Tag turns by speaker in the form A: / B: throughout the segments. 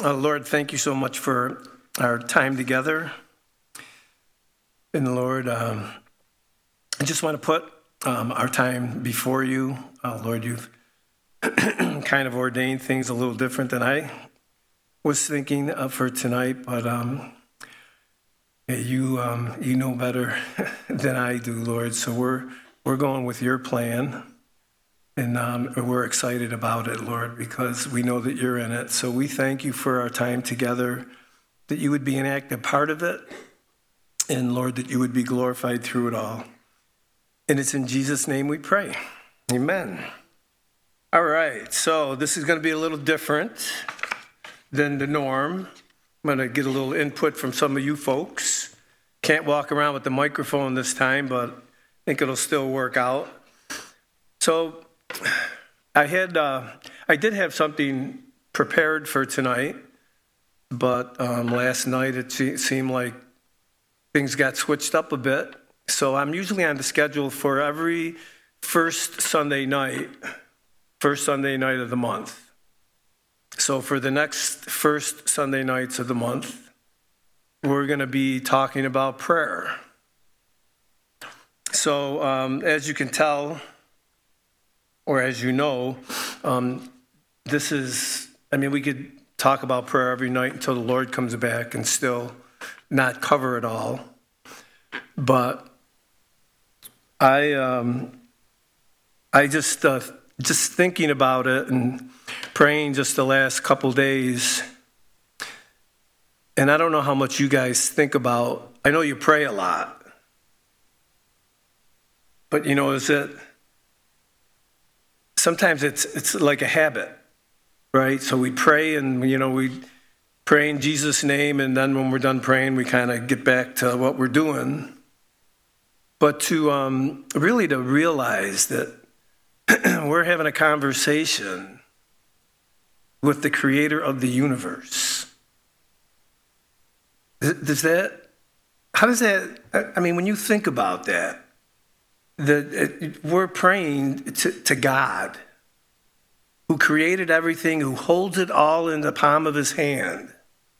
A: Lord, thank you so much for our time together. And Lord, I just want to put our time before you. Lord, you've kind of ordained things a little different than I was thinking for tonight, but you know better than I do, Lord. So we're going with your plan. And we're excited about it, Lord, because we know that you're in it. So we thank you for our time together, that you would be an active part of it, and, Lord, that you would be glorified through it all. And it's in Jesus' name we pray. Amen. All right, so this is going to be a little different than the norm. I'm going to get a little input from some of you folks. Can't walk around with the microphone this time, but I think it'll still work out. So I did have something prepared for tonight, but last night it seemed like things got switched up a bit. So I'm usually on the schedule for every first Sunday night of the month. So for the next first Sunday nights of the month, we're going to be talking about prayer. So as you can tell, or as you know, we could talk about prayer every night until the Lord comes back and still not cover it all. But I just thinking about it and praying just the last couple days, and I don't know how much you guys think about. I know you pray a lot, but sometimes it's like a habit, right? So we pray and, we pray in Jesus' name, and then when we're done praying, we kind of get back to what we're doing. But to realize that we're having a conversation with the creator of the universe. When you think about that, we're praying to God, who created everything, who holds it all in the palm of his hand.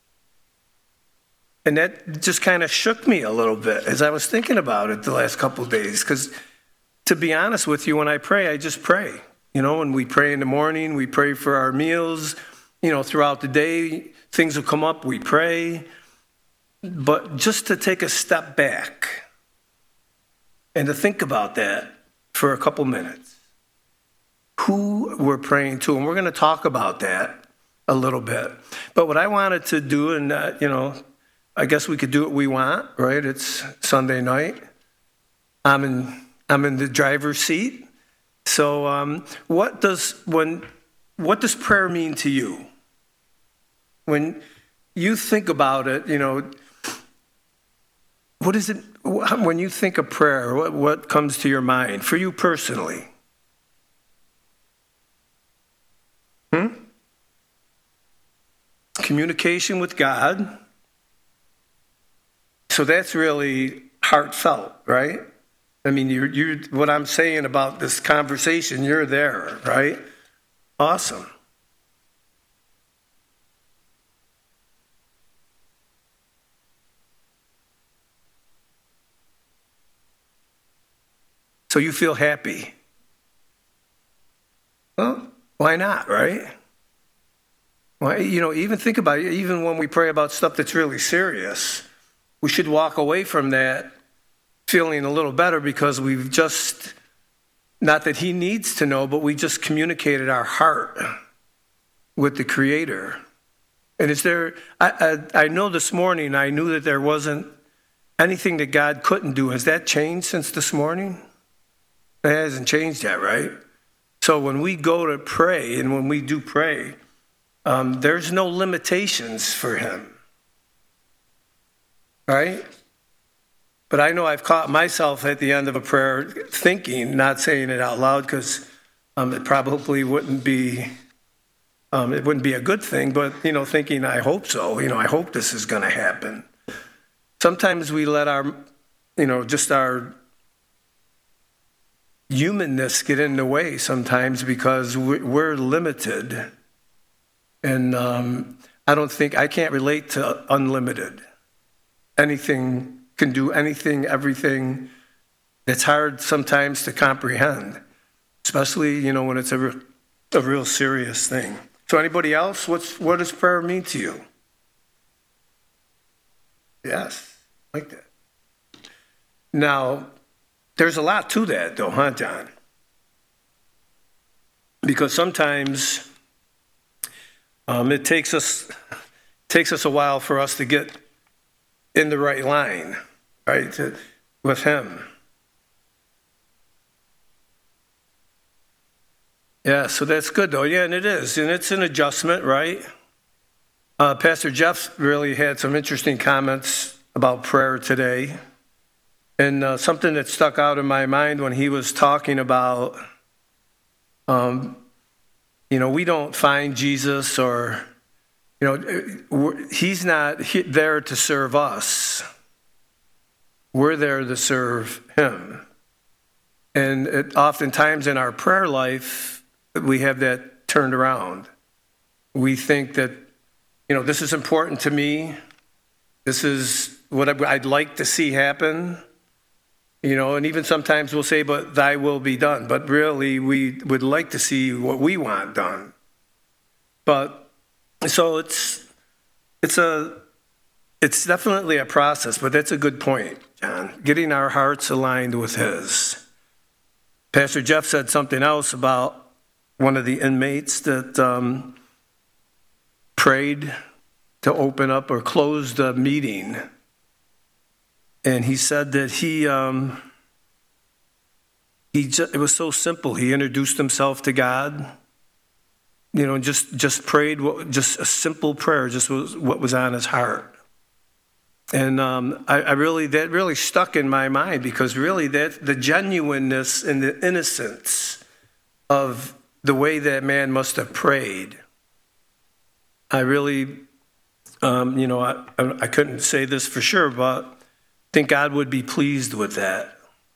A: And that just kind of shook me a little bit as I was thinking about it the last couple of days. Because to be honest with you, when I pray, I just pray. When we pray in the morning, we pray for our meals. Throughout the day, things will come up, we pray. But just to take a step back and to think about that for a couple minutes, who we're praying to, and we're going to talk about that a little bit. But what I wanted to do, and I guess we could do what we want, right? It's Sunday night. I'm in the driver's seat. So what does prayer mean to you? When you think about it, what is it? When you think of prayer, what comes to your mind for you personally? Communication with God. So that's really heartfelt, right? You're what I'm saying about this conversation, you're there, right? Awesome. So you feel happy. Well, why not, right? Well, even think about it. Even when we pray about stuff that's really serious, we should walk away from that feeling a little better because we've just, not that he needs to know, but we just communicated our heart with the Creator. And I know this morning, I knew that there wasn't anything that God couldn't do. Has that changed since this morning? It hasn't changed yet, right? So when we go to pray, and when we do pray, there's no limitations for him, right? But I know I've caught myself at the end of a prayer thinking, not saying it out loud, because it probably wouldn't be a good thing, but, thinking, I hope so. I hope this is going to happen. Sometimes we let our humanness get in the way sometimes because we're limited. And I can't relate to unlimited. Anything can do anything, everything. It's hard sometimes to comprehend, especially, when it's a real serious thing. So anybody else, what does prayer mean to you? Yes, like that. Now, there's a lot to that though, huh, John? Because sometimes it takes us a while for us to get in the right line, right, with him. Yeah, so that's good though. Yeah, and it is. And it's an adjustment, right? Pastor Jeff really had some interesting comments about prayer today. And something that stuck out in my mind when he was talking about, we don't find Jesus or, he's not there to serve us. We're there to serve him. And oftentimes in our prayer life, we have that turned around. We think that, this is important to me. This is what I'd like to see happen. And even sometimes we'll say, but thy will be done. But really, we would like to see what we want done. But so it's definitely a process, but that's a good point, John. Getting our hearts aligned with his. Pastor Jeff said something else about one of the inmates that prayed to open up or close the meeting. And he said that it was so simple. He introduced himself to God, and just prayed, just a simple prayer, just was what was on his heart. And that really stuck in my mind because really that the genuineness and the innocence of the way that man must have prayed. I really, I couldn't say this for sure, but I think God would be pleased with that.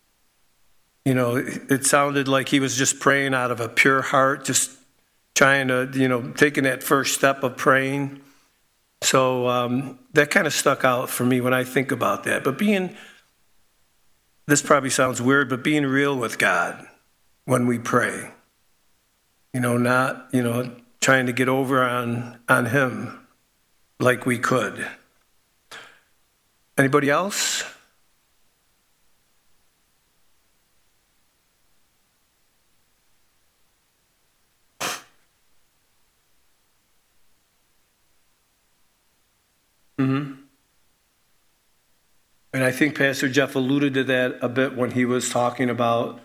A: It sounded like he was just praying out of a pure heart, just trying to, taking that first step of praying. So that kind of stuck out for me when I think about that. But this probably sounds weird, but being real with God when we pray, not, trying to get over on him like we could. Anybody else? Mm-hmm. And I think Pastor Jeff alluded to that a bit when he was talking about,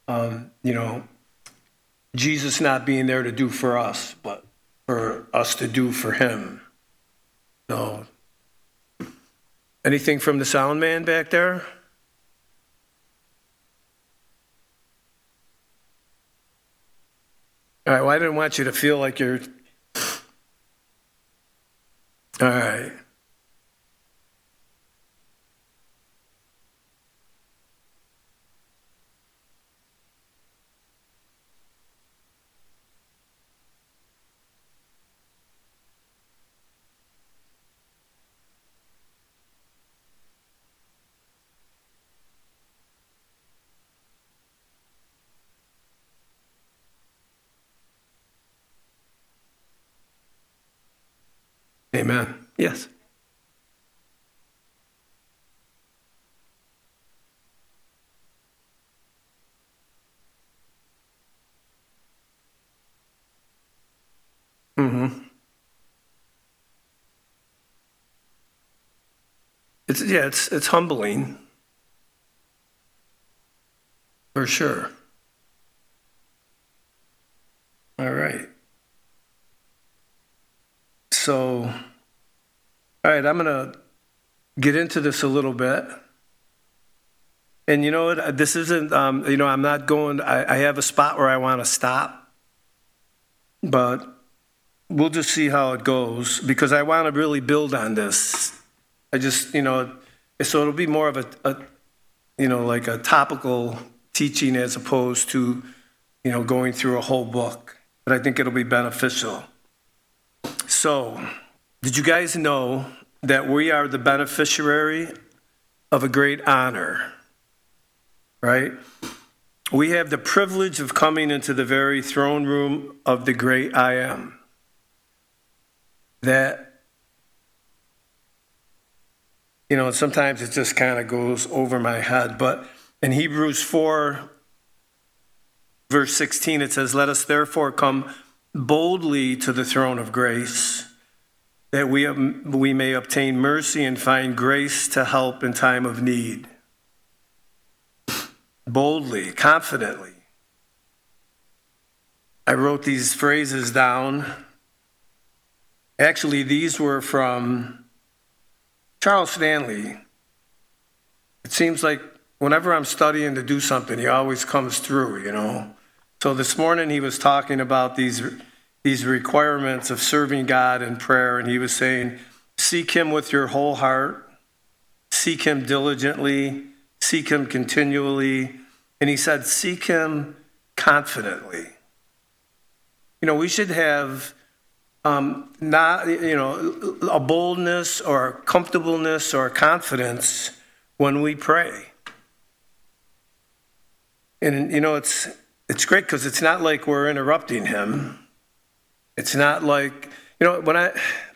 A: Jesus not being there to do for us, but for us to do for him. So, anything from the sound man back there? All right, well, I didn't want you to feel like you're... All right. Amen. Yes. Mm-hmm. It's humbling. For sure. All right. So, all right, I'm going to get into this a little bit. And you know what? This isn't, I'm not going, I have a spot where I want to stop. But we'll just see how it goes because I want to really build on this. I just, so it'll be more of like a topical teaching as opposed to, going through a whole book. But I think it'll be beneficial. So, Did you guys know that we are the beneficiary of a great honor, right? We have the privilege of coming into the very throne room of the great I Am. That, sometimes it just kind of goes over my head, but in Hebrews 4, verse 16, it says, "Let us therefore come boldly to the throne of grace, that we may obtain mercy and find grace to help in time of need." Boldly, confidently. I wrote these phrases down. Actually, these were from Charles Stanley. It seems like whenever I'm studying to do something, he always comes through, So this morning he was talking about these requirements of serving God in prayer, and he was saying, seek him with your whole heart, seek him diligently, seek him continually, and he said, seek him confidently. We should have not, a boldness or a comfortableness or a confidence when we pray. And, it's great because it's not like we're interrupting him. It's not like, when I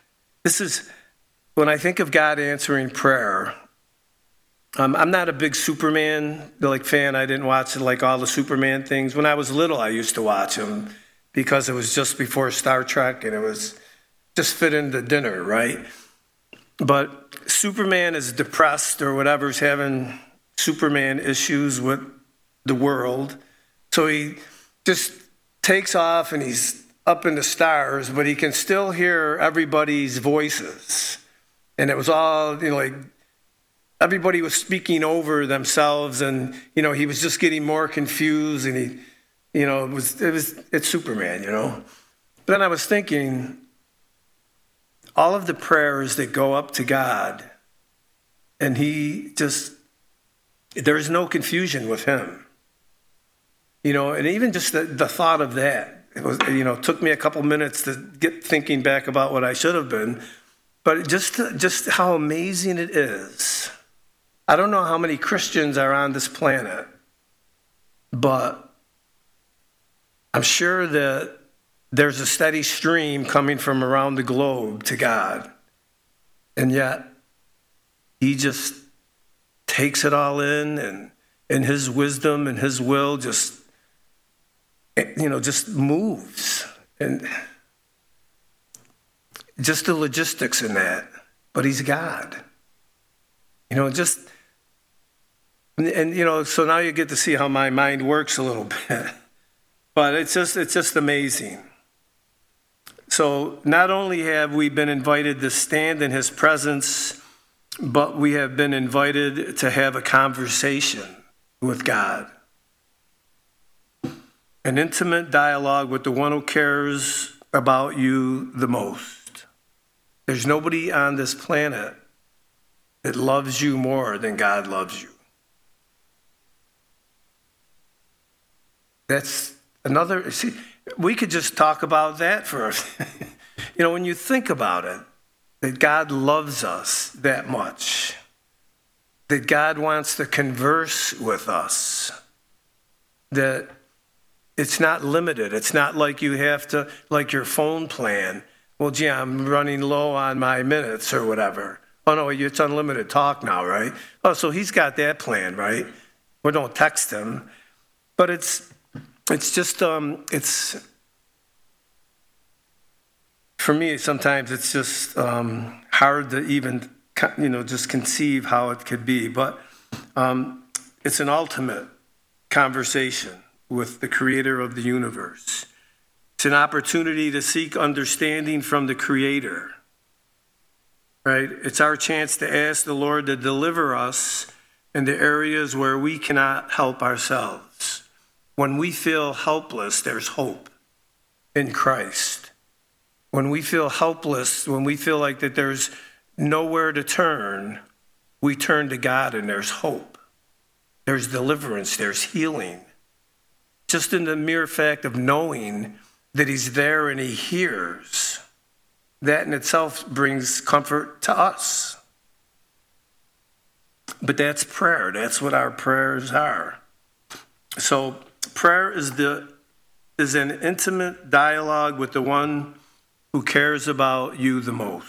A: think of God answering prayer, I'm not a big Superman fan. I didn't watch all the Superman things. When I was little, I used to watch them because it was just before Star Trek and it was just fit into dinner, right? But Superman is depressed or whatever's having Superman issues with the world. So he just takes off and he's up in the stars, but he can still hear everybody's voices. And it was all, everybody was speaking over themselves, and, he was just getting more confused, and it's Superman, But then I was thinking, all of the prayers that go up to God, and there's no confusion with him. And even just the thought of that, it was, took me a couple minutes to get thinking back about what I should have been. But just how amazing it is. I don't know how many Christians are on this planet, but I'm sure that there's a steady stream coming from around the globe to God. And yet, he just takes it all in, and in his wisdom and his will just moves. And just the logistics in that. But he's God. So now you get to see how my mind works a little bit. But it's just amazing. So not only have we been invited to stand in his presence, but we have been invited to have a conversation with God. An intimate dialogue with the one who cares about you the most. There's nobody on this planet that loves you more than God loves you. That's another, we could just talk about that for, when you think about it, that God loves us that much, that God wants to converse with us, that it's not limited. It's not like you have to, like your phone plan. Well, gee, I'm running low on my minutes or whatever. Oh, no, it's unlimited talk now, right? Oh, so he's got that plan, right? We don't text him. But it's just, for me, sometimes it's just hard to even, just conceive how it could be. But it's an ultimate conversation with the creator of the universe. It's an opportunity to seek understanding from the creator, right? It's our chance to ask the Lord to deliver us in the areas where we cannot help ourselves. When we feel helpless, there's hope in Christ. When we feel helpless, when we feel like that there's nowhere to turn, we turn to God and there's hope. There's deliverance, there's healing. Just in the mere fact of knowing that he's there and he hears, that in itself brings comfort to us. But that's prayer. That's what our prayers are. So prayer is an intimate dialogue with the one who cares about you the most.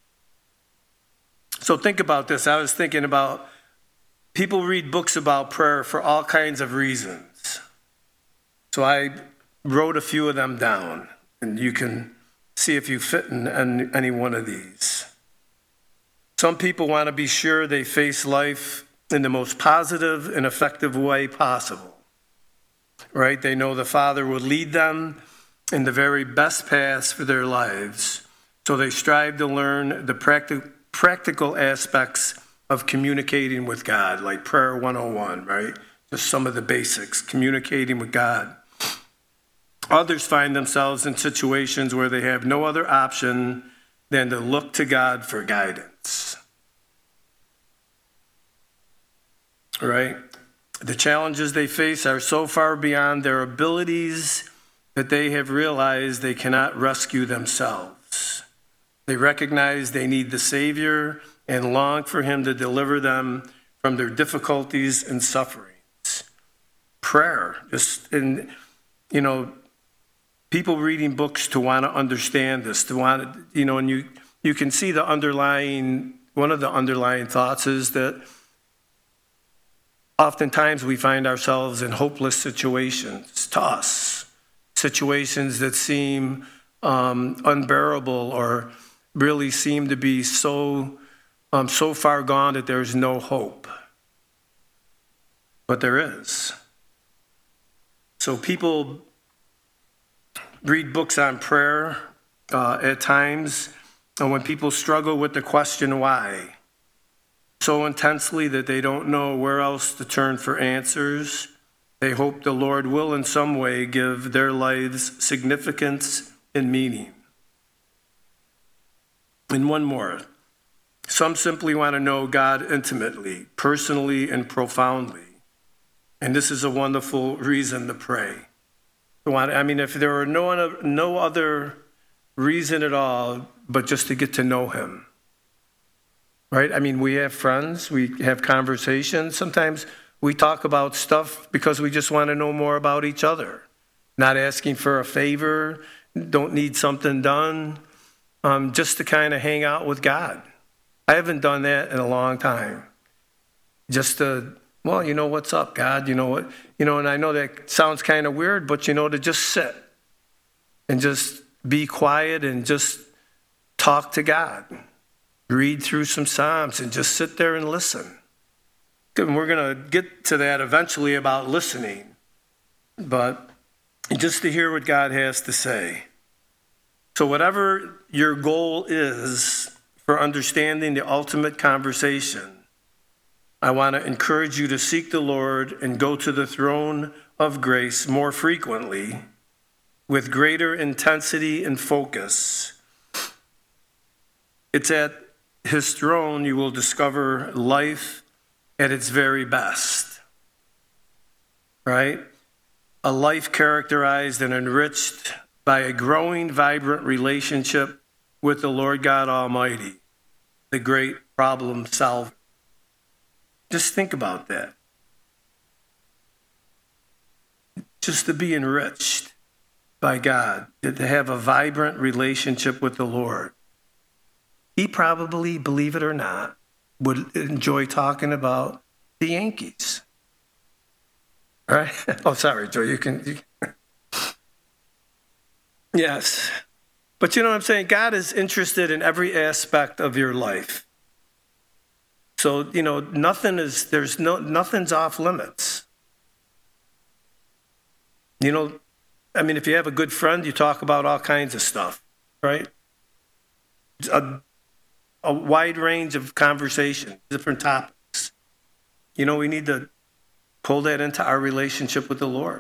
A: So think about this. I was thinking about people read books about prayer for all kinds of reasons. So I wrote a few of them down, and you can see if you fit in any one of these. Some people want to be sure they face life in the most positive and effective way possible. Right? They know the Father will lead them in the very best paths for their lives. So they strive to learn the practical aspects of communicating with God, like Prayer 101, right? Just some of the basics, communicating with God. Others find themselves in situations where they have no other option than to look to God for guidance. Right? The challenges they face are so far beyond their abilities that they have realized they cannot rescue themselves. They recognize they need the Savior and long for him to deliver them from their difficulties and sufferings. Prayer, people reading books to want to understand this, and you can see one of the underlying thoughts is that oftentimes we find ourselves in hopeless situations to us, situations that seem unbearable or really seem to be so far gone that there's no hope. But there is. So people read books on prayer at times, and when people struggle with the question why, so intensely that they don't know where else to turn for answers, they hope the Lord will in some way give their lives significance and meaning. And one more. Some simply want to know God intimately, personally, and profoundly. And this is a wonderful reason to pray. If there were no other reason at all but just to get to know him. Right? We have friends, we have conversations. Sometimes we talk about stuff because we just want to know more about each other. Not asking for a favor, don't need something done, just to kind of hang out with God. I haven't done that in a long time. Just to, what's up, God? And I know that sounds kind of weird, but to just sit and just be quiet and just talk to God. Read through some Psalms and just sit there and listen. And we're going to get to that eventually about listening, but just to hear what God has to say. So whatever your goal is for understanding the ultimate conversation, I want to encourage you to seek the Lord and go to the throne of grace more frequently with greater intensity and focus. It's at his throne you will discover life at its very best, right? A life characterized and enriched by a growing, vibrant relationship with the Lord God Almighty, the great problem solver. Just think about that. Just to be enriched by God, to have a vibrant relationship with the Lord. He probably, believe it or not, would enjoy talking about the Yankees. Right? Oh, sorry, Joe, you can. Yes. But you know what I'm saying? God is interested in every aspect of your life. So, nothing's off limits. If you have a good friend, you talk about all kinds of stuff, right? A wide range of conversation, different topics. We need to pull that into our relationship with the Lord.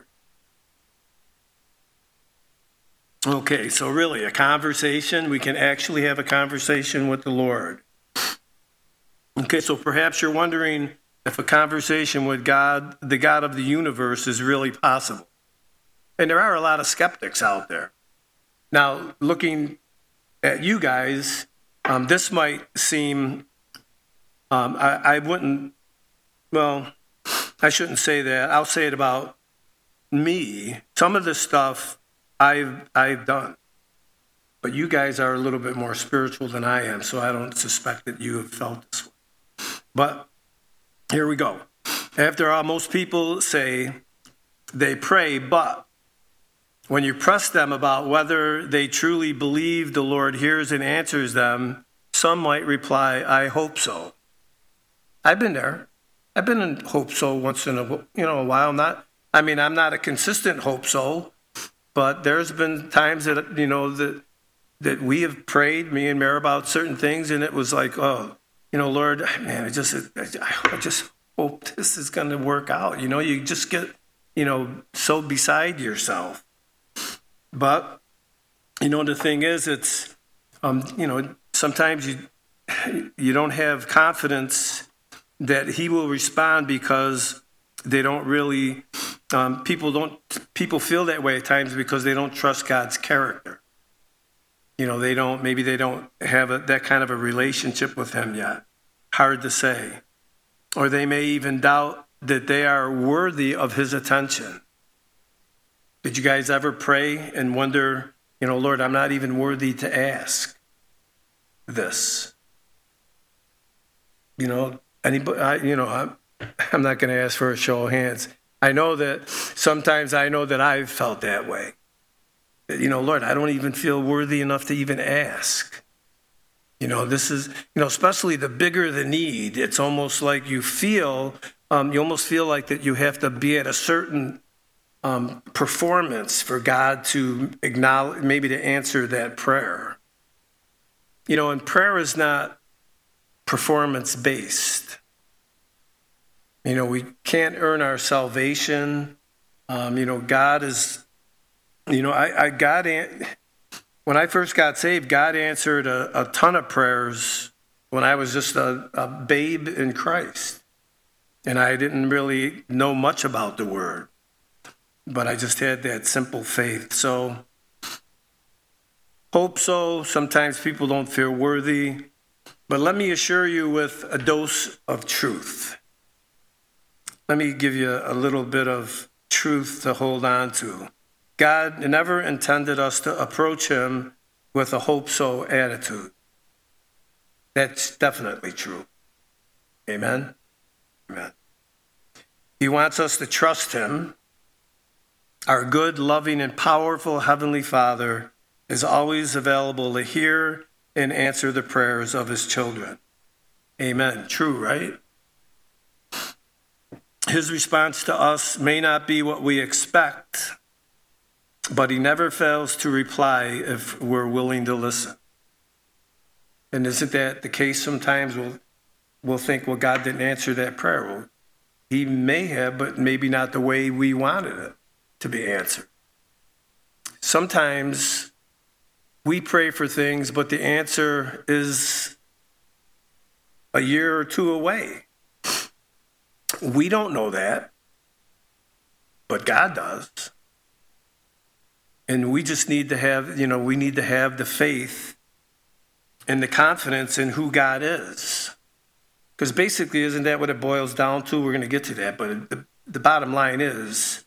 A: Okay, so really a conversation, we can actually have a conversation with the Lord. Okay, so perhaps you're wondering if a conversation with God, the God of the universe, is really possible. And there are a lot of skeptics out there. Now, looking at you guys, this might seem, I wouldn't, well, I shouldn't say that. I'll say it about me. Some of the stuff I've done. But you guys are a little bit more spiritual than I am, so I don't suspect that you have felt this way. But here we go. After all, most people say they pray, but when you press them about whether they truly believe the Lord hears and answers them, some might reply, I hope so. I've been there. I've been in hope so once in a while. I'm not a consistent hope so, but there's been times that, that we have prayed, me and Mary, about certain things, and it was like, oh, Lord, man, I just hope this is going to work out. You just get, so beside yourself. But, the thing is, it's, sometimes you don't have confidence that he will respond because they don't really, people feel that way at times because they don't trust God's character. They don't have that kind of a relationship with him yet. Hard to say. Or they may even doubt that they are worthy of his attention. Did you guys ever pray and wonder, Lord, I'm not even worthy to ask this? Anybody, I'm not going to ask for a show of hands. I know that sometimes I've felt that way. Lord, I don't even feel worthy enough to even ask. This is, especially the bigger the need, it's almost like you almost feel like that you have to be at a certain performance for God to acknowledge, maybe to answer that prayer. And prayer is not performance-based. We can't earn our salvation. God is, when I first got saved, God answered a ton of prayers when I was just a babe in Christ. And I didn't really know much about the word, but I just had that simple faith. So, hope so. Sometimes people don't feel worthy. But let me assure you with a dose of truth. Let me give you a little bit of truth to hold on to. God never intended us to approach him with a hope so attitude. That's definitely true. Amen? Amen. He wants us to trust him. Our good, loving, and powerful Heavenly Father is always available to hear and answer the prayers of his children. Amen. True, right? His response to us may not be what we expect, but he never fails to reply if we're willing to listen. And isn't that the case sometimes? We'll think, well, God didn't answer that prayer. Well, he may have, but maybe not the way we wanted it to be answered. Sometimes we pray for things, but the answer is a year or two away. We don't know that, but God does. And we just need to have, we need to have the faith and the confidence in who God is. Because basically, isn't that what it boils down to? We're going to get to that, but the bottom line is,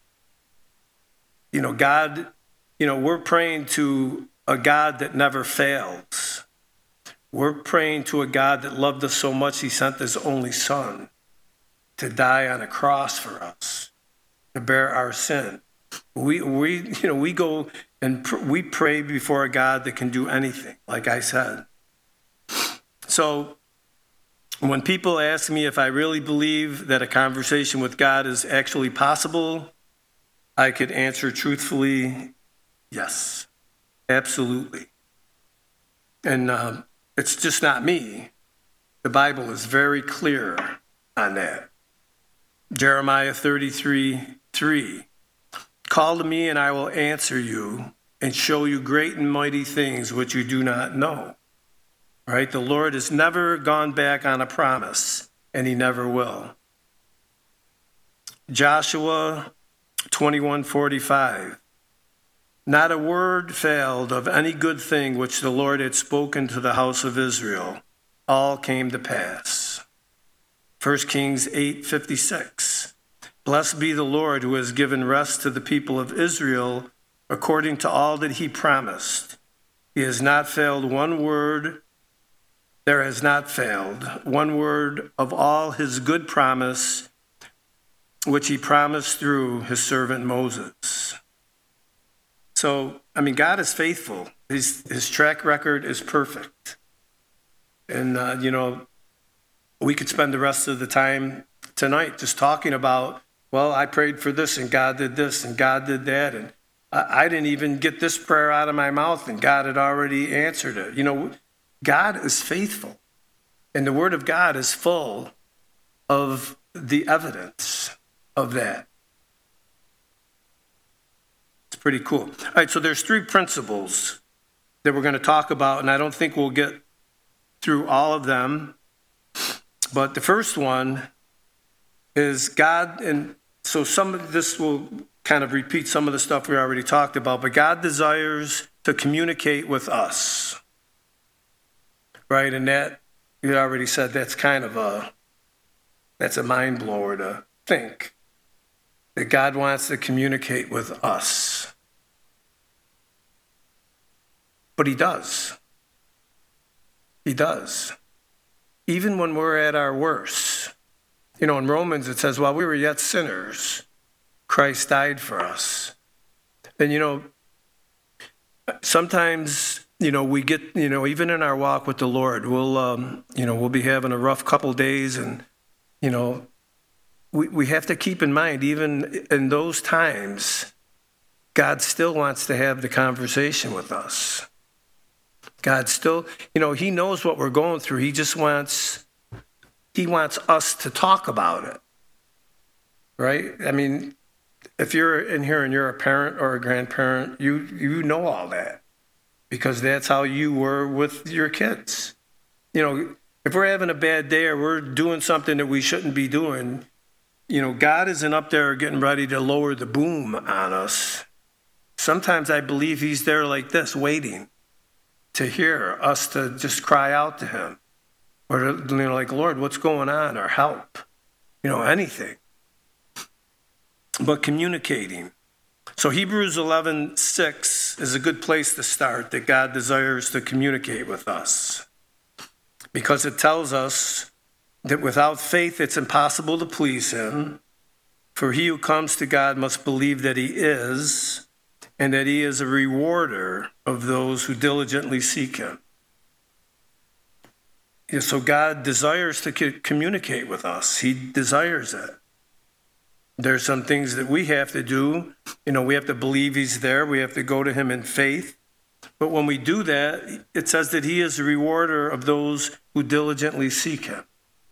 A: God, we're praying to a God that never fails. We're praying to a God that loved us so much he sent his only son to die on a cross for us, to bear our sin. We go and we pray before a God that can do anything, like I said. So when people ask me if I really believe that a conversation with God is actually possible, I could answer truthfully, yes, absolutely. And it's just not me. The Bible is very clear on that. Jeremiah 33:3. Call to me and I will answer you and show you great and mighty things which you do not know. All right? The Lord has never gone back on a promise, and he never will. Joshua 21:45. Not a word failed of any good thing which the Lord had spoken to the house of Israel. All came to pass. 1 Kings 8:56. Blessed be the Lord who has given rest to the people of Israel according to all that he promised. He has not failed one word. There has not failed one word of all his good promise, which he promised through his servant Moses. So, God is faithful. His track record is perfect. And, we could spend the rest of the time tonight just talking about, well, I prayed for this and God did this and God did that. And I didn't even get this prayer out of my mouth and God had already answered it. God is faithful. And the Word of God is full of the evidence of that. It's pretty cool. All right, so there's 3 principles that we're going to talk about, and I don't think we'll get through all of them. But the first one is God, and so some of this will kind of repeat some of the stuff we already talked about, but God desires to communicate with us, right? And that, you already said, that's a mind blower to think that God wants to communicate with us. But he does. He does. Even when we're at our worst. In Romans it says, while we were yet sinners, Christ died for us. And sometimes, we get, even in our walk with the Lord, we'll be having a rough couple days, and, we have to keep in mind, even in those times, God still wants to have the conversation with us. God still, he knows what we're going through. He wants us to talk about it, right? If you're in here and you're a parent or a grandparent, you know all that because that's how you were with your kids. If we're having a bad day or we're doing something that we shouldn't be doing, God isn't up there getting ready to lower the boom on us. Sometimes I believe he's there like this, waiting to hear us to just cry out to him. Or, like, Lord, what's going on? Or help. Anything. But communicating. So Hebrews 11:6 is a good place to start, that God desires to communicate with us. Because it tells us that without faith it's impossible to please him. For he who comes to God must believe that he is, and that he is a rewarder of those who diligently seek him. So God desires to communicate with us. He desires it. There's some things that we have to do. We have to believe he's there. We have to go to him in faith. But when we do that, it says that he is a rewarder of those who diligently seek him.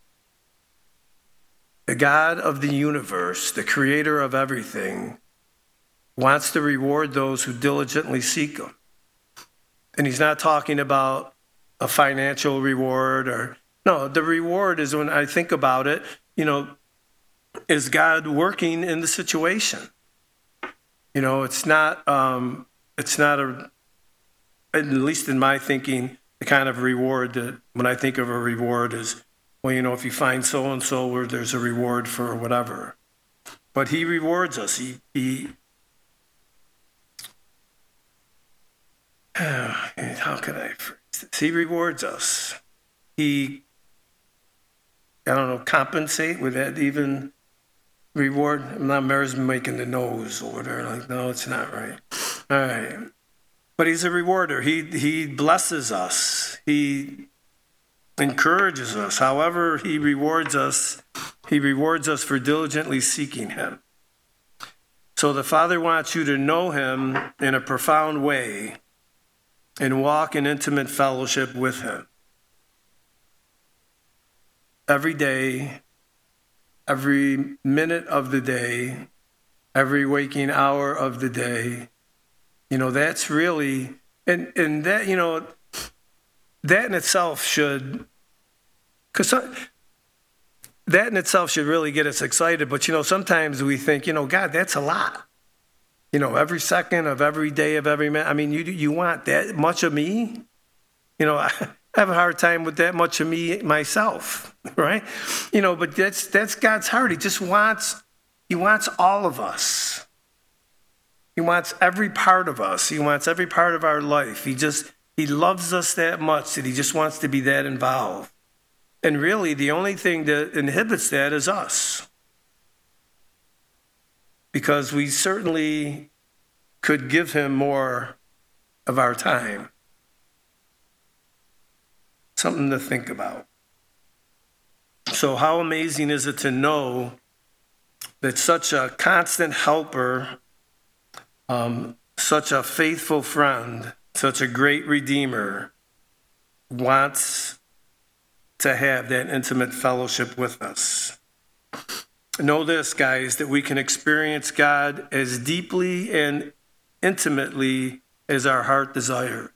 A: The God of the universe, the creator of everything, wants to reward those who diligently seek him. And he's not talking about a financial reward no, the reward is, when I think about it, is God working in the situation. It's not at least in my thinking, the kind of reward that when I think of a reward is, well, if you find so-and-so where there's a reward for whatever. But he rewards us. How can I phrase this? He rewards us. Compensate, would that even reward? I'm not making the nose order. No, it's not right. All right. But he's a rewarder. He blesses us. He encourages us. However he rewards us for diligently seeking him. So the Father wants you to know him in a profound way and walk in intimate fellowship with him. Every day, every minute of the day, every waking hour of the day. That's really, and that, that in itself should, that in itself should really get us excited. But, sometimes we think, God, that's a lot. every second of every day of every minute. I mean, you want that much of me? I have a hard time with that much of me myself, right? But that's God's heart. He wants all of us. He wants every part of us. He wants every part of our life. He loves us that much that he just wants to be that involved. And really, the only thing that inhibits that is us. Because we certainly could give him more of our time. Something to think about. So how amazing is it to know that such a constant helper, such a faithful friend, such a great redeemer wants to have that intimate fellowship with us. Know this, guys, that we can experience God as deeply and intimately as our heart desires.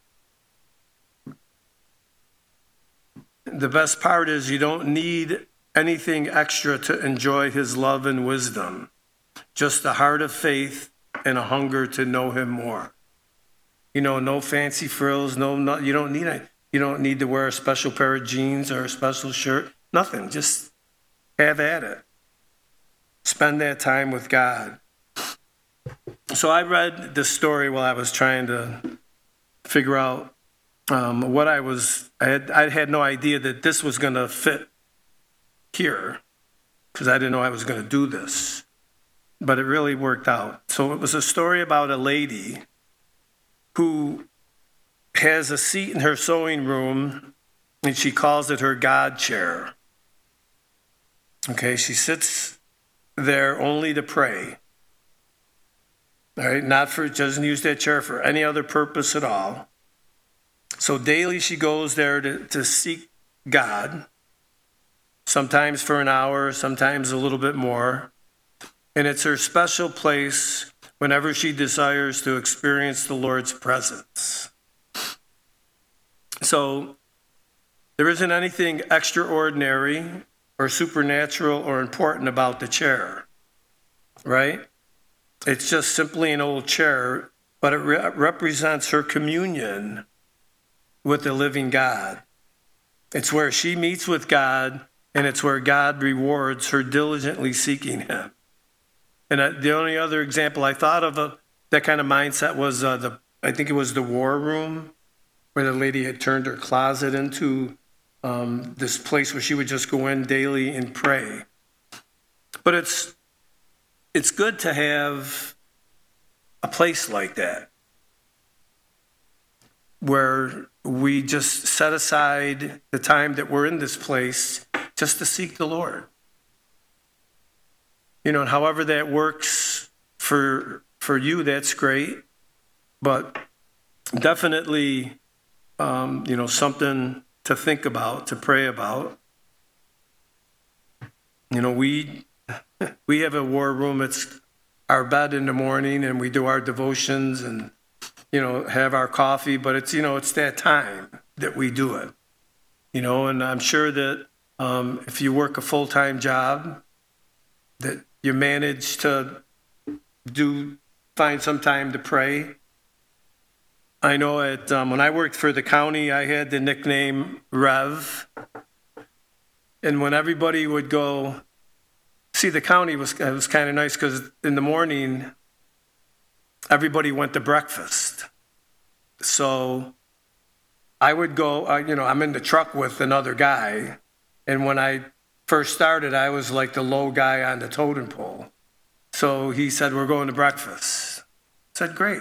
A: The best part is you don't need anything extra to enjoy his love and wisdom. Just a heart of faith and a hunger to know him more. No fancy frills, you don't need it. You don't need to wear a special pair of jeans or a special shirt. Nothing. Just have at it. Spend that time with God. So I read this story while I was trying to figure out what I had no idea that this was going to fit here because I didn't know I was going to do this. But it really worked out. So it was a story about a lady who has a seat in her sewing room, and she calls it her God chair. Okay, she sits there only to pray. All right, doesn't use that chair for any other purpose at all. So daily she goes there to seek God, sometimes for an hour, sometimes a little bit more. And it's her special place whenever she desires to experience the Lord's presence. So there isn't anything extraordinary or supernatural or important about the chair, right? It's just simply an old chair, but it represents her communion with the living God. It's where she meets with God, and it's where God rewards her diligently seeking him. And the only other example I thought of that kind of mindset was I think it was the war room, where the lady had turned her closet into this place where she would just go in daily and pray. But it's good to have a place like that, where we just set aside the time that we're in this place just to seek the Lord. And however that works for you, that's great. But definitely, something to think about, to pray about. We have a war room. It's our bed in the morning, and we do our devotions and, have our coffee. But it's that time that we do it. And I'm sure that if you work a full-time job, that you manage to find some time to pray. I know when I worked for the county, I had the nickname Rev. And when everybody would go, see, the county was kind of nice because in the morning, everybody went to breakfast. So I would go, I'm in the truck with another guy. And when I first started, I was like the low guy on the totem pole. So he said, we're going to breakfast. I said, great.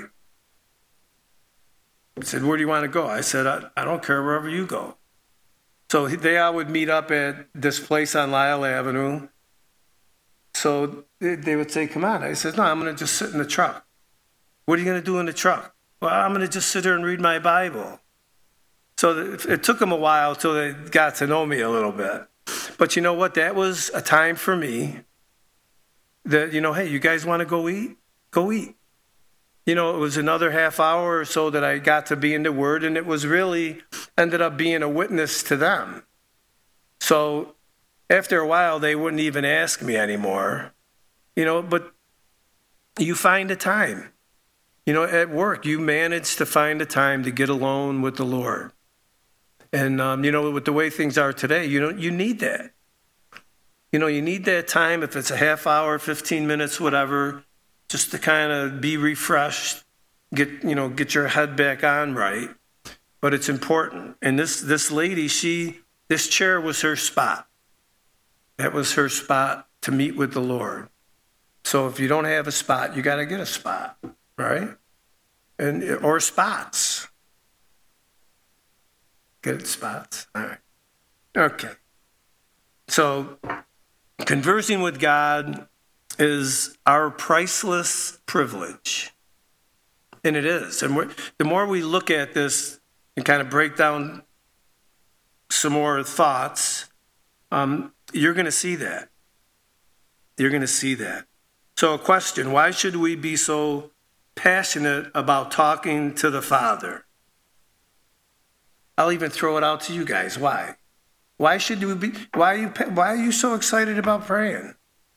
A: He said, where do you want to go? I said, I don't care, wherever you go. So they all would meet up at this place on Lyle Avenue. So they would say, come on. I said, no, I'm going to just sit in the truck. What are you going to do in the truck? Well, I'm going to just sit here and read my Bible. So it took them a while till they got to know me a little bit. But you know what? That was a time for me that, hey, you guys want to go eat? Go eat. It was another half hour or so that I got to be in the Word, and it was really ended up being a witness to them. So after a while, they wouldn't even ask me anymore, but you find a time. At work, you manage to find a time to get alone with the Lord. And, with the way things are today, you need that. You need that time, if it's a half hour, 15 minutes, whatever, just to kind of be refreshed, get your head back on right. But it's important. And this lady, this chair was her spot. That was her spot to meet with the Lord. So if you don't have a spot, you got to get a spot, right? Or spots. Get spots. All right. Okay. So conversing with God is our priceless privilege. And it is. And the more we look at this and kind of break down some more thoughts, you're going to see that. You're going to see that. So a question, why should we be so passionate about talking to the Father? I'll even throw it out to you guys. Why? Why are you so excited about praying?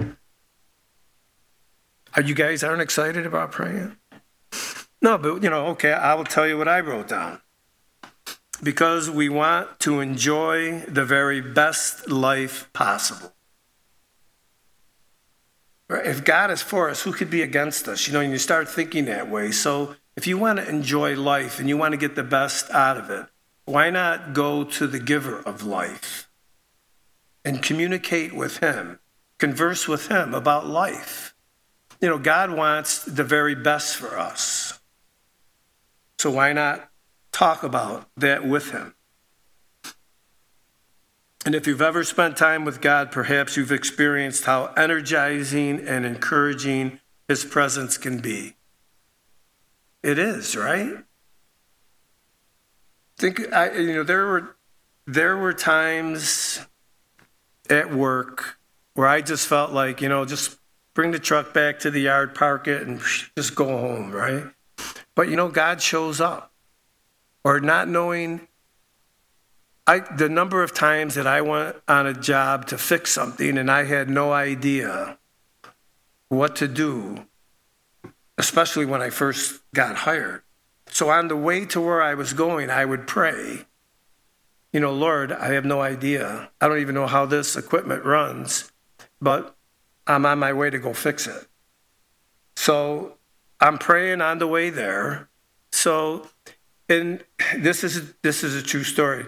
A: You guys aren't excited about praying? No, but okay, I will tell you what I wrote down. Because we want to enjoy the very best life possible. If God is for us, who could be against us? And you start thinking that way. So if you want to enjoy life and you want to get the best out of it, why not go to the giver of life and communicate with him, converse with him about life? God wants the very best for us. So why not talk about that with him? And if you've ever spent time with God, perhaps you've experienced how energizing and encouraging his presence can be. It is, right? There were times at work where I just felt like, just bring the truck back to the yard, park it, and just go home, right? But, God shows up. Or not knowing, the number of times that I went on a job to fix something and I had no idea what to do, especially when I first got hired. So on the way to where I was going, I would pray, Lord, I have no idea. I don't even know how this equipment runs, but I'm on my way to go fix it. So I'm praying on the way there. So, and this is a true story.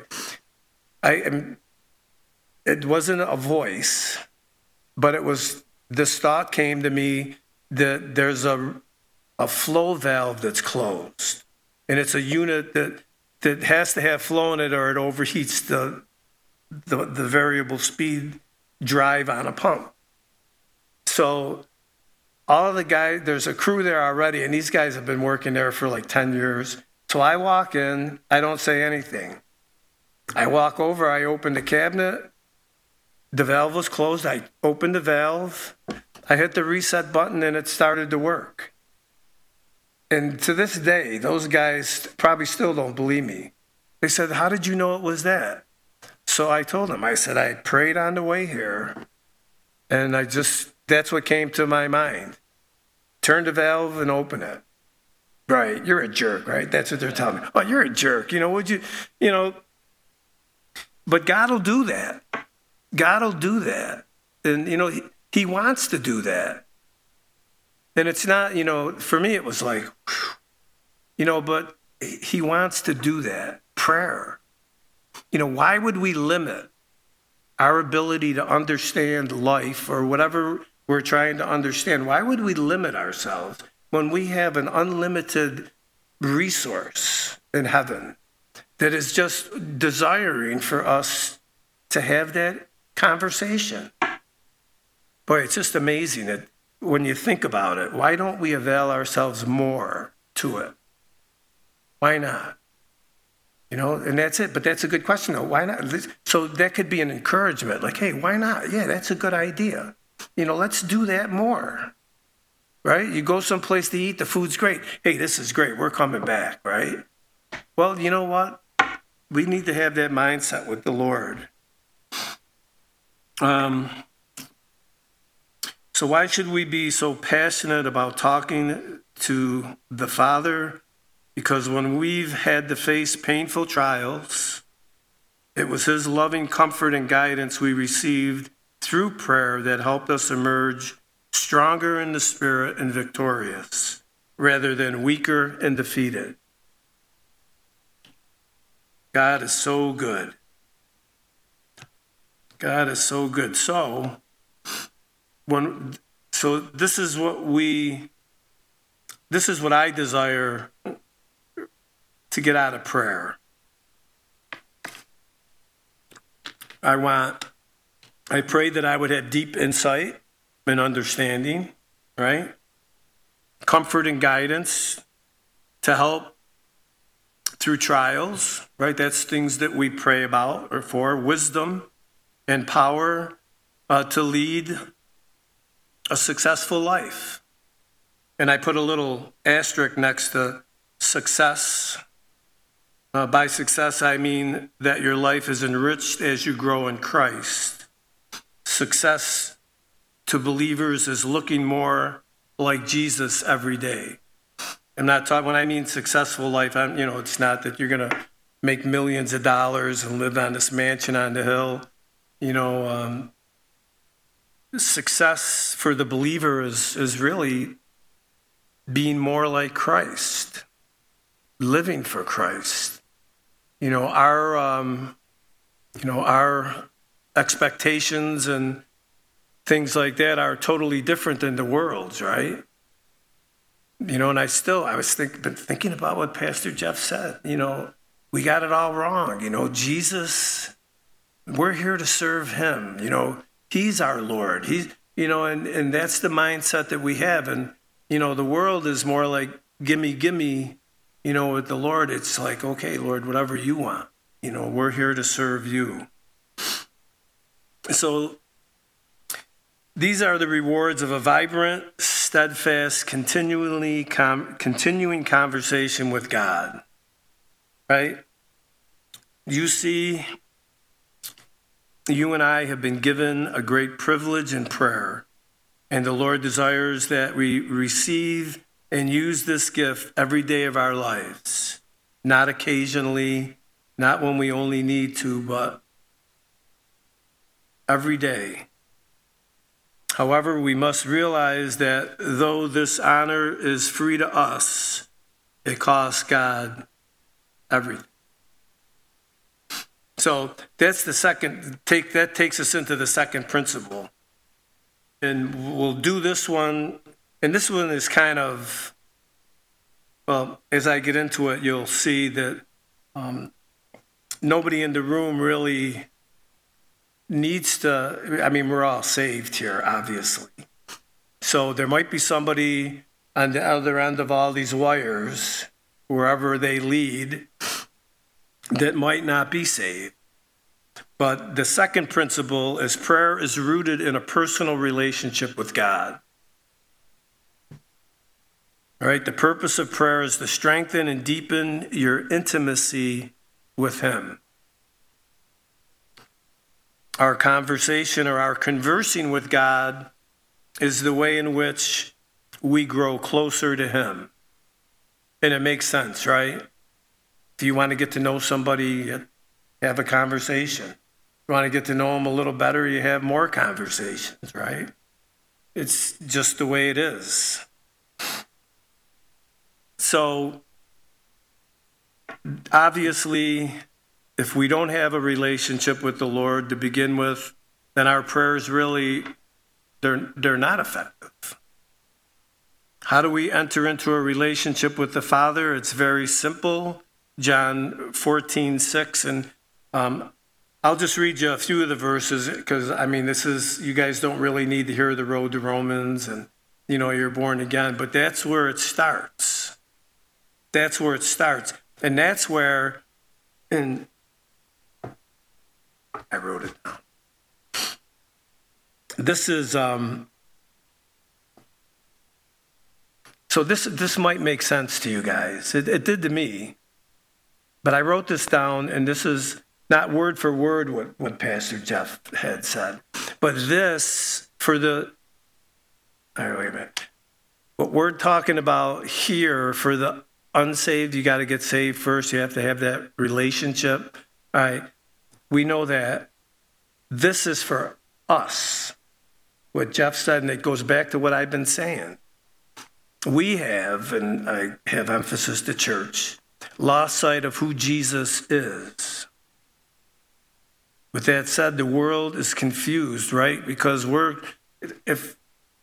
A: It wasn't a voice, but this thought came to me that there's a flow valve that's closed. And it's a unit that has to have flow in it or it overheats the variable speed drive on a pump. So all of the guys, there's a crew there already, and these guys have been working there for like 10 years. So I walk in, I don't say anything. I walk over, I open the cabinet, the valve was closed, I opened the valve, I hit the reset button, and it started to work. And to this day, those guys probably still don't believe me. They said, how did you know it was that? So I told them, I said, I prayed on the way here, and that's what came to my mind. Turn the valve and open it. Right, you're a jerk, right? That's what they're telling me. Oh, you're a jerk. But God will do that. God will do that. And, he wants to do that. And it's not, for me it was like, but he wants to do that. Prayer. Why would we limit our ability to understand life or whatever we're trying to understand? Why would we limit ourselves when we have an unlimited resource in heaven that is just desiring for us to have that conversation? Boy, it's just amazing that when you think about it, why don't we avail ourselves more to it? Why not? And that's it. But that's a good question, though. Why not? So that could be an encouragement. Like, hey, why not? Yeah, that's a good idea. Let's do that more. Right? You go someplace to eat, the food's great. Hey, this is great. We're coming back, right? Well, you know what? We need to have that mindset with the Lord. So why should we be so passionate about talking to the Father? Because when we've had to face painful trials, it was his loving comfort and guidance we received through prayer that helped us emerge stronger in the spirit and victorious, rather than weaker and defeated. God is so good. God is so good. So this is what I desire to get out of prayer. I pray that I would have deep insight and understanding, right? Comfort and guidance to help through trials, right? That's things that we pray about or for. Wisdom and power to lead a successful life. And I put a little asterisk next to success. By success, I mean that your life is enriched as you grow in Christ. Success to believers is looking more like Jesus every day. I'm not talking, when I mean successful life, it's not that you're going to make millions of dollars and live on this mansion on the hill. Success for the believer is really being more like Christ, living for Christ. Our expectations and things like that are totally different than the world's, right? And I was thinking about what Pastor Jeff said. We got it all wrong. Jesus, we're here to serve him. He's our Lord. And that's the mindset that we have. And, the world is more like, gimme. With the Lord, it's like, okay, Lord, whatever you want. We're here to serve you. So these are the rewards of a vibrant, steadfast, continuing conversation with God, right? You see, you and I have been given a great privilege in prayer, and the Lord desires that we receive and use this gift every day of our lives, not occasionally, not when we only need to, but every day. However, we must realize that though this honor is free to us, it costs God everything. So that's that takes us into the second principle. And we'll do this one. And this one is kind of, as I get into it, you'll see that nobody in the room really needs to, we're all saved here, obviously. So there might be somebody on the other end of all these wires, wherever they lead, that might not be saved. But the second principle is prayer is rooted in a personal relationship with God. All right, the purpose of prayer is to strengthen and deepen your intimacy with him. Our conversation or our conversing with God is the way in which we grow closer to him. And it makes sense, right? If you want to get to know somebody, have a conversation. If you want to get to know them a little better, you have more conversations, right? It's just the way it is. So, obviously, if we don't have a relationship with the Lord to begin with, then our prayers really, they're not effective. How do we enter into a relationship with the Father? It's very simple. John 14:6, and I'll just read you a few of the verses because, you guys don't really need to hear the road to Romans and, you're born again, but that's where it starts. That's where it starts. And that's where, and I wrote it down. This is, so this might make sense to you guys. It did to me. But I wrote this down, and this is not word for word what Pastor Jeff had said. But this, for the All right, wait a minute. What we're talking about here for the unsaved, you got to get saved first. You have to have that relationship. All right. We know that. This is for us. What Jeff said, and it goes back to what I've been saying. We have, and I have emphasis to church, lost sight of who Jesus is. With that said, the world is confused, right? Because if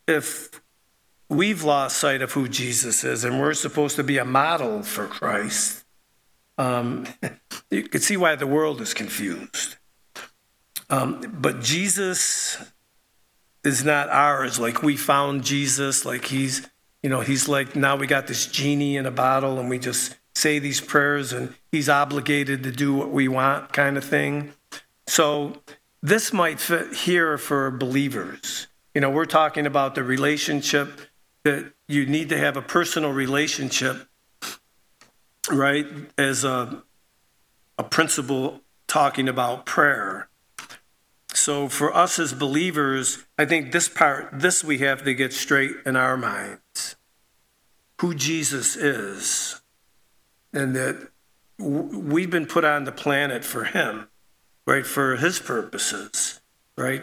A: we've lost sight of who Jesus is and we're supposed to be a model for Christ, you can see why the world is confused. But Jesus is not ours. Like we found Jesus, like he's like, now we got this genie in a bottle and we just say these prayers and he's obligated to do what we want kind of thing. So this might fit here for believers. We're talking about the relationship that you need to have a personal relationship, right? As a principle talking about prayer. So for us as believers, I think this we have to get straight in our minds. Who Jesus is. And that we've been put on the planet for him, right? For his purposes, right?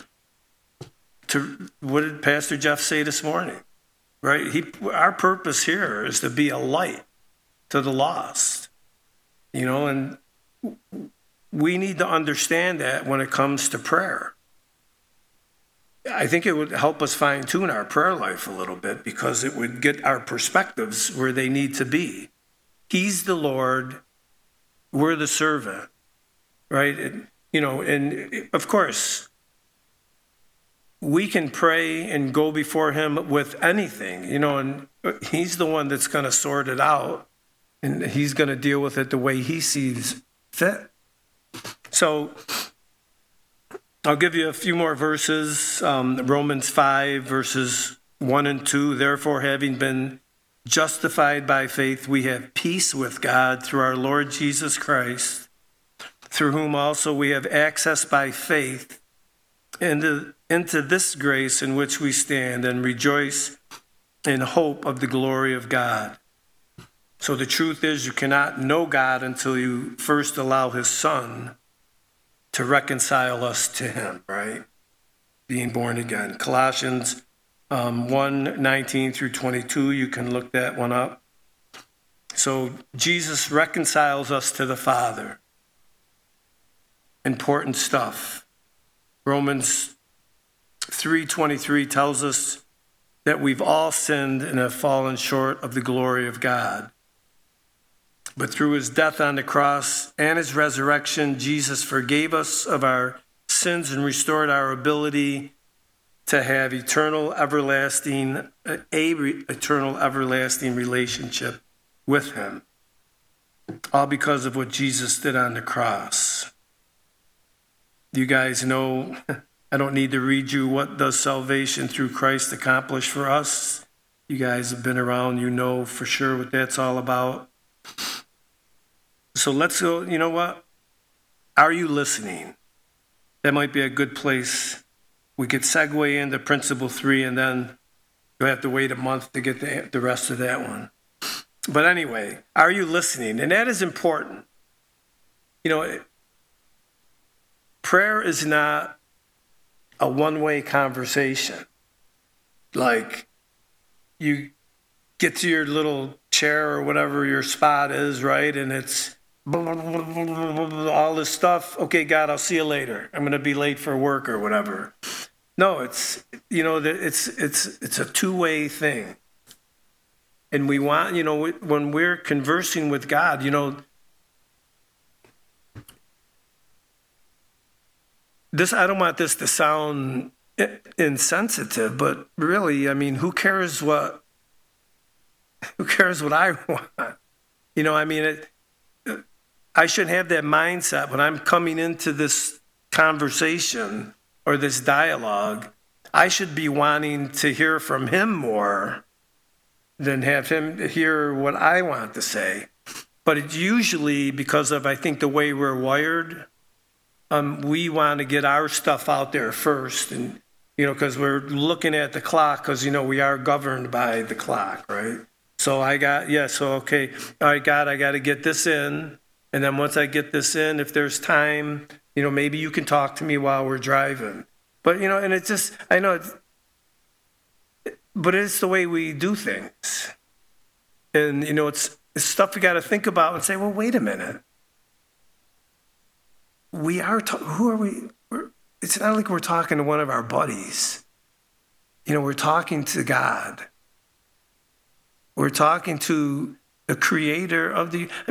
A: What did Pastor Jeff say this morning? Right? Our purpose here is to be a light to the lost. And we need to understand that when it comes to prayer. I think it would help us fine-tune our prayer life a little bit because it would get our perspectives where they need to be. He's the Lord, we're the servant, right? And of course, we can pray and go before him with anything, and he's the one that's going to sort it out, and he's going to deal with it the way he sees fit. So I'll give you a few more verses. Romans 5, verses 1 and 2. Therefore, having been justified by faith, we have peace with God through our Lord Jesus Christ, through whom also we have access by faith into this grace in which we stand and rejoice in hope of the glory of God. So the truth is, you cannot know God until you first allow his Son to reconcile us to him, right? Being born again. Colossians 1:19 through 22, you can look that one up. So Jesus reconciles us to the Father. Important stuff. Romans 3:23 tells us that we've all sinned and have fallen short of the glory of God. But through his death on the cross and his resurrection, Jesus forgave us of our sins and restored our ability to have eternal, everlasting relationship with him. All because of what Jesus did on the cross. You guys know, I don't need to read you what does salvation through Christ accomplish for us. You guys have been around, you know for sure what that's all about. So let's go, you know what? Are you listening? That might be a good place. We could segue into principle 3 and then you'll have to wait a month to get the rest of that one. But anyway, are you listening? And that is important. Prayer is not a one-way conversation. Like you get to your little chair or whatever your spot is, right? And it's all this stuff. Okay, God, I'll see you later. I'm going to be late for work or whatever. No, it's a two-way thing. And we want, when we're conversing with God, I don't want this to sound insensitive, but really, who cares what I want? I should have that mindset when I'm coming into this conversation or this dialogue. I should be wanting to hear from him more than have him hear what I want to say. But it's usually because of, I think, the way we're wired. We want to get our stuff out there first. And because we're looking at the clock, because, we are governed by the clock, right? So okay. All right, God, I got to get this in. And then once I get this in, if there's time, maybe you can talk to me while we're driving. But, and it's just, I know, but it's the way we do things. And, it's stuff we got to think about and say, well, wait a minute. Who are we? It's not like we're talking to one of our buddies. We're talking to God. We're talking to the creator of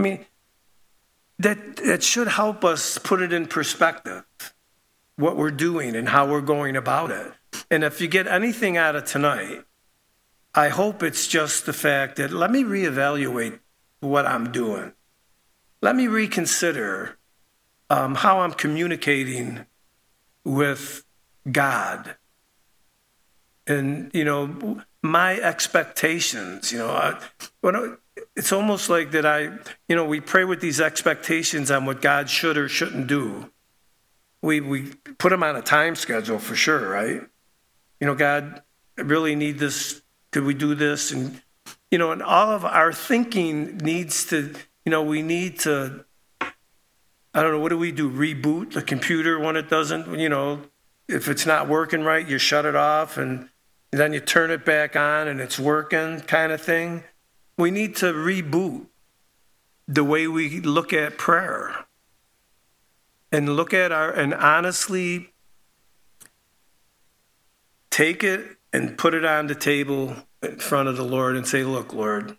A: that should help us put it in perspective, what we're doing and how we're going about it. And if you get anything out of tonight, I hope it's just the fact that let me reevaluate what I'm doing. Let me reconsider how I'm communicating with God. And, my expectations, it's almost like that we pray with these expectations on what God should or shouldn't do. We put them on a time schedule for sure, right? God, I really need this. Could we do this? And, and all of our thinking needs to, we need to, I don't know, what do we do? Reboot the computer when it doesn't, if it's not working right, you shut it off and then you turn it back on and it's working kind of thing. We need to reboot the way we look at prayer and look at and honestly take it and put it on the table in front of the Lord and say, look, Lord,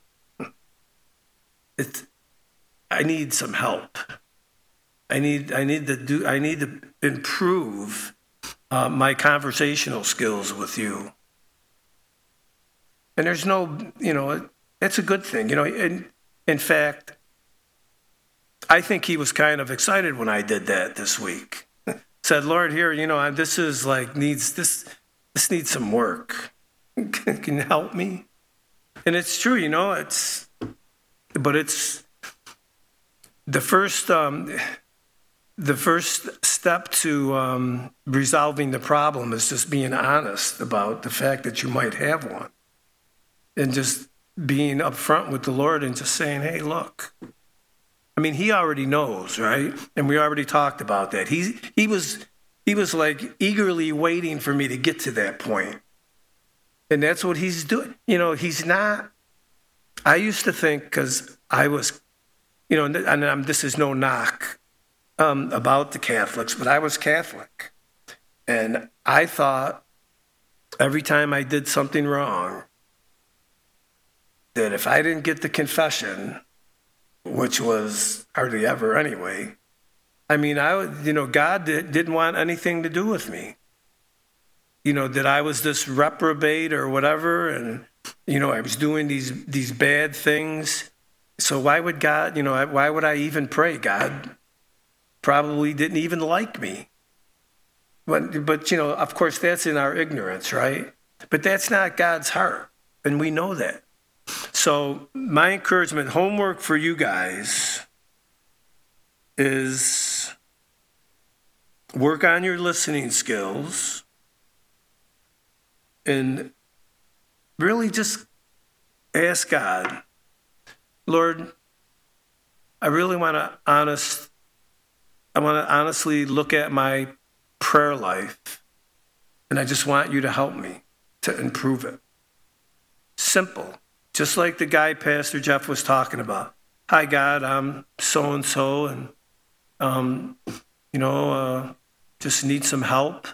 A: I need some help. I need to improve my conversational skills with you. And there's no, that's a good thing. In fact, I think he was kind of excited when I did that this week. Said, Lord, here, this is like this needs some work. Can you help me? And it's true, but it's the first step to resolving the problem is just being honest about the fact that you might have one. And just being upfront with the Lord and just saying, hey, look. He already knows, right? And we already talked about that. He was like eagerly waiting for me to get to that point. And that's what he's doing. He's not, I used to think, because I was, and this is no knock about the Catholics, but I was Catholic. And I thought every time I did something wrong, that if I didn't get the confession, which was hardly ever anyway, God didn't want anything to do with me. That I was this reprobate or whatever, and, I was doing these bad things. So why would God, why would I even pray? God probably didn't even like me. But of course, that's in our ignorance, right? But that's not God's heart, and we know that. So my encouragement, homework for you guys is work on your listening skills and really just ask God, Lord, I want to honestly look at my prayer life, and I just want you to help me to improve it. Simple. Just like the guy Pastor Jeff was talking about. Hi, God, I'm so-and-so, and, just need some help.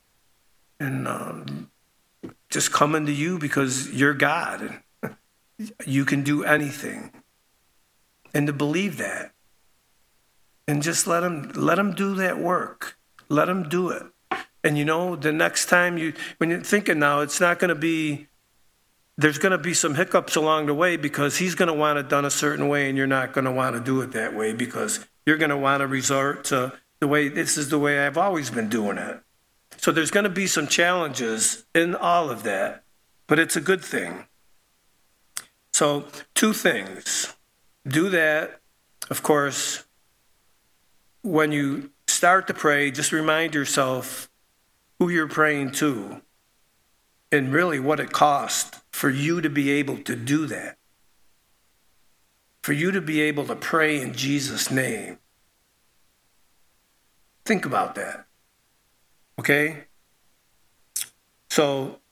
A: And just coming to you because you're God, and you can do anything. And to believe that. And just let him do that work. Let him do it. And, the next time when you're thinking now, it's not going to be, there's going to be some hiccups along the way because he's going to want it done a certain way and you're not going to want to do it that way because you're going to want to resort to this is the way I've always been doing it. So there's going to be some challenges in all of that, but it's a good thing. So 2 things. Do that. Of course, when you start to pray, just remind yourself who you're praying to, and really what it cost for you to be able to do that. For you to be able to pray in Jesus' name. Think about that. Okay? So,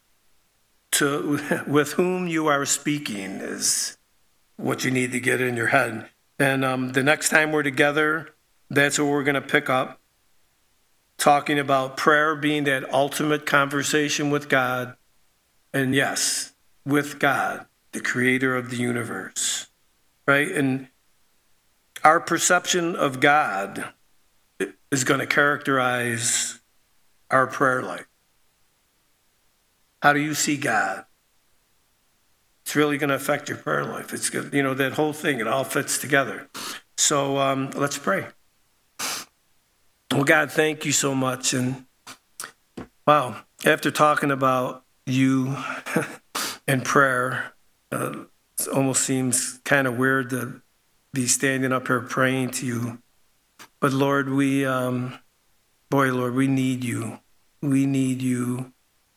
A: with whom you are speaking is what you need to get in your head. And the next time we're together, that's where we're going to pick up, talking about prayer being that ultimate conversation with God. And yes, with God, the creator of the universe. Right? And our perception of God is going to characterize our prayer life. How do you see God? It's really going to affect your prayer life. It's good, that whole thing, it all fits together. So let's pray. Well, God, thank you so much. And wow, after talking about you and prayer, it almost seems kind of weird to be standing up here praying to you. But Lord, Lord, we need you. We need you.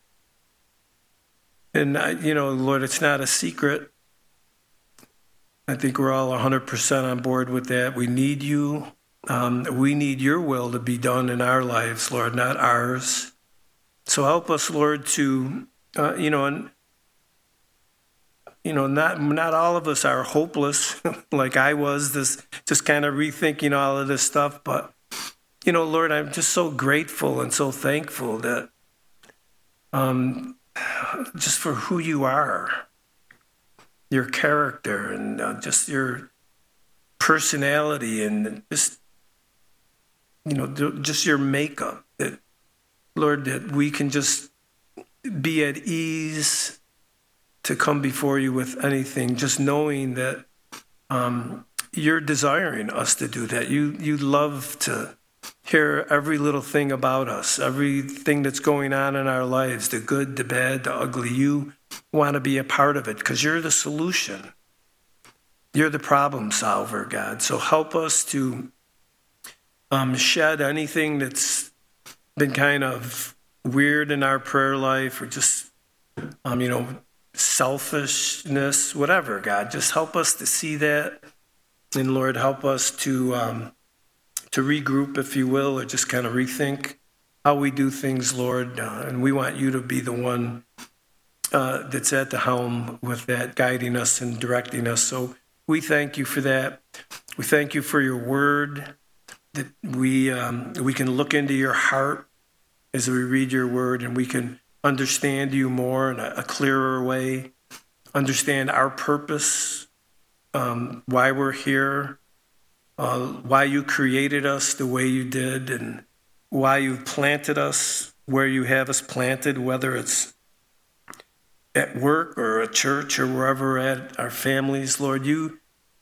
A: And, Lord, it's not a secret. I think we're all 100% on board with that. We need you. We need your will to be done in our lives, Lord, not ours. So help us, Lord, to, not all of us are hopeless like I was, just kind of rethinking all of this stuff. But, Lord, I'm just so grateful and so thankful that just for who you are, your character, and just your personality, and just, just your makeup. That, Lord, that we can just be at ease to come before you with anything, just knowing that you're desiring us to do that. You love to hear every little thing about us, everything that's going on in our lives, the good, the bad, the ugly. You want to be a part of it because you're the solution. You're the problem solver, God. So help us to shed anything that's been kind of weird in our prayer life, or just, selfishness, whatever, God. Just help us to see that. And Lord, help us to regroup, if you will, or just kind of rethink how we do things, Lord. And we want you to be the one that's at the helm with that, guiding us and directing us. So we thank you for that. We thank you for your word, that we can look into your heart as we read your word, and we can understand you more in a clearer way, understand our purpose, why we're here, why you created us the way you did, and why you've planted us where you have us planted, whether it's at work or a church or wherever we're at, our families. Lord, you're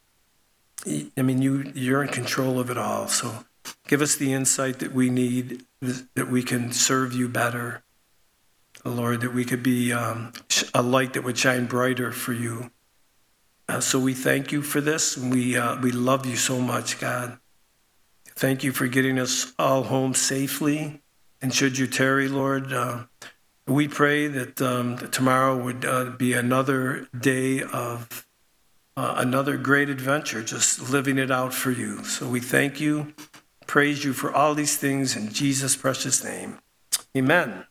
A: in control of it all. So give us the insight that we need, that we can serve you better. Lord, that we could be a light that would shine brighter for you. So we thank you for this. And we love you so much, God. Thank you for getting us all home safely. And should you tarry, Lord, we pray that tomorrow would be another day of another great adventure, just living it out for you. So we thank you, praise you for all these things in Jesus' precious name. Amen.